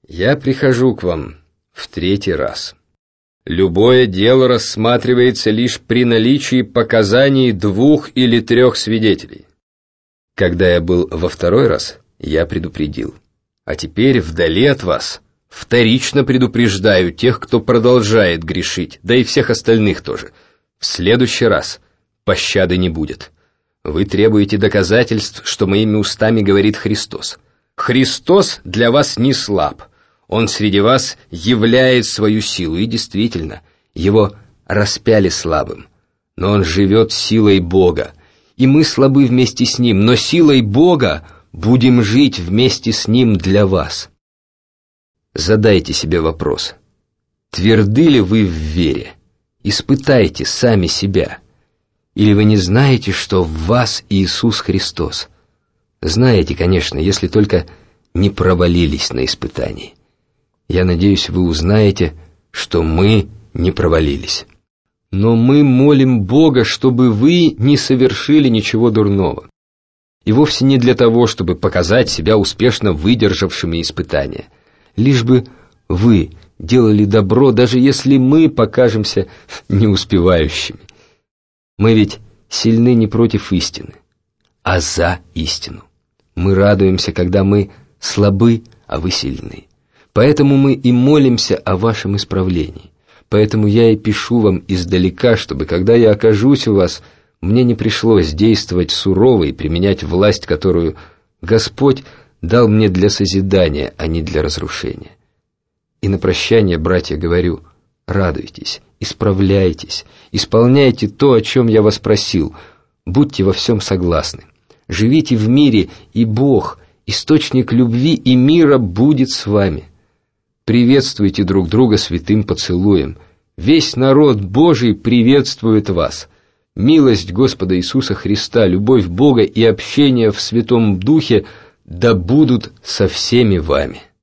Я прихожу к вам в 3-й раз. Любое дело рассматривается лишь при наличии показаний 2 или 3 свидетелей. Когда я был во 2-й раз, я предупредил. А теперь вдали от вас вторично предупреждаю тех, кто продолжает грешить, да и всех остальных тоже. В следующий раз пощады не будет. Вы требуете доказательств, что моими устами говорит Христос. Христос для вас не слаб. Он среди вас являет свою силу, и действительно, его распяли слабым. Но он живет силой Бога, и мы слабы вместе с ним, но силой Бога будем жить вместе с ним для вас. Задайте себе вопрос: тверды ли вы в вере? Испытайте сами себя. Или вы не знаете, что в вас Иисус Христос? Знаете, конечно, если только не провалились на испытании. Я надеюсь, вы узнаете, что мы не провалились. Но мы молим Бога, чтобы вы не совершили ничего дурного. И вовсе не для того, чтобы показать себя успешно выдержавшими испытания. Лишь бы вы делали добро, даже если мы покажемся неуспевающими. Мы ведь сильны не против истины, а за истину. Мы радуемся, когда мы слабы, а вы сильны. Поэтому мы и молимся о вашем исправлении. Поэтому я и пишу вам издалека, чтобы, когда я окажусь у вас, мне не пришлось действовать сурово и применять власть, которую Господь дал мне для созидания, а не для разрушения. И на прощание, братья, говорю: радуйтесь, исправляйтесь, исполняйте то, о чем я вас просил, будьте во всем согласны. Живите в мире, и Бог, источник любви и мира, будет с вами. Приветствуйте друг друга святым поцелуем. Весь народ Божий приветствует вас. Милость Господа Иисуса Христа, любовь Бога и общение в Святом Духе да будут со всеми вами.